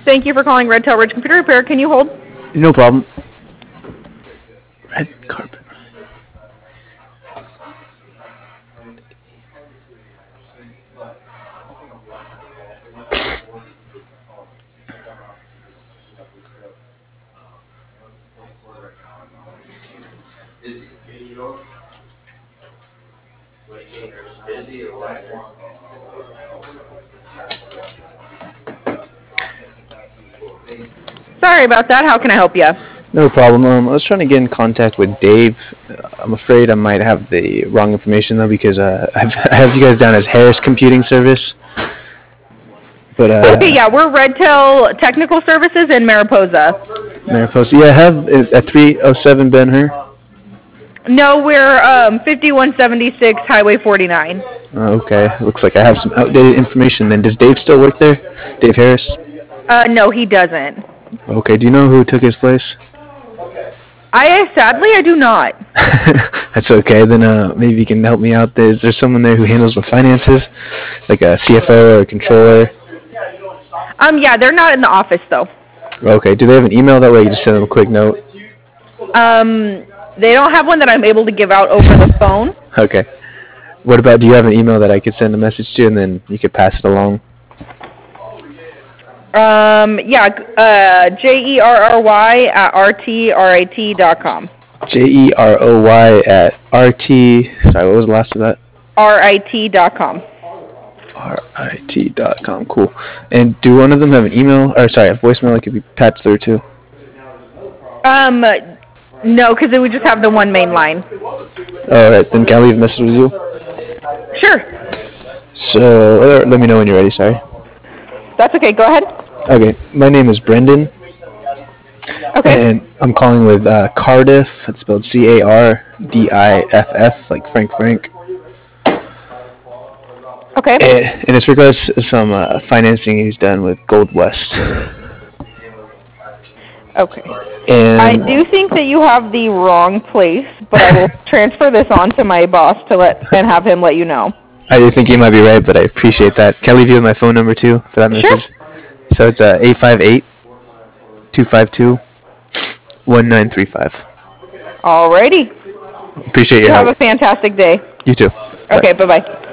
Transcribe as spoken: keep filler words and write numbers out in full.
Thank you for calling Red Tail Ridge Computer Repair. Can you hold? No problem. Red carpet. Sorry about that. How can I help you? No problem. Um, I was trying to get in contact with Dave. Uh, I'm afraid I might have the wrong information though, because uh, I've, I have you guys down as Harris Computing Service. But uh, okay, yeah, we're Red Tail Technical Services in Mariposa. Mariposa. Yeah, I have it at three oh seven Ben Hur. No, we're um, fifty-one seventy-six Highway forty-nine. Oh, okay. Looks like I have some outdated information then. Does Dave still work there? Dave Harris? Uh, no, he doesn't. Okay, do you know who took his place? I sadly I do not. That's okay. Then uh, maybe you can help me out. There. Is there someone there who handles the finances, like a C F O or a controller? Um, yeah, they're not in the office though. Okay. Do they have an email? That way you can just send them a quick note. Um, they don't have one that I'm able to give out over the phone. Okay. What about? Do you have an email that I could send a message to, and then you could pass it along? Um, yeah, uh, J E R R Y at R T R I T dot com. J E R O Y at R T. Sorry, what was the last of that? R I T dot com. R I T dot com. Cool. And do one of them have an email? Or sorry, a voicemail that could be patched through to? Um, no, because it would just have the one main line. All right, then can I leave a message with you? Sure. So, let me know when you're ready. Sorry. That's okay. Go ahead. Okay, my name is Brendan. Okay. And I'm calling with uh, Cardiff. It's spelled C A R D I F F, like Frank Frank. Okay. And, and it's regards to some uh, financing he's done with Gold West. Okay. And I do think that you have the wrong place, but I will transfer this on to my boss to let and have him let you know. I do think you might be right, but I appreciate that. Can I leave you my phone number too for that message? Sure. So it's uh, eight five eight, two five two, one nine three five. Alrighty. Appreciate your you help. Have a fantastic day. You too. Okay, bye bye.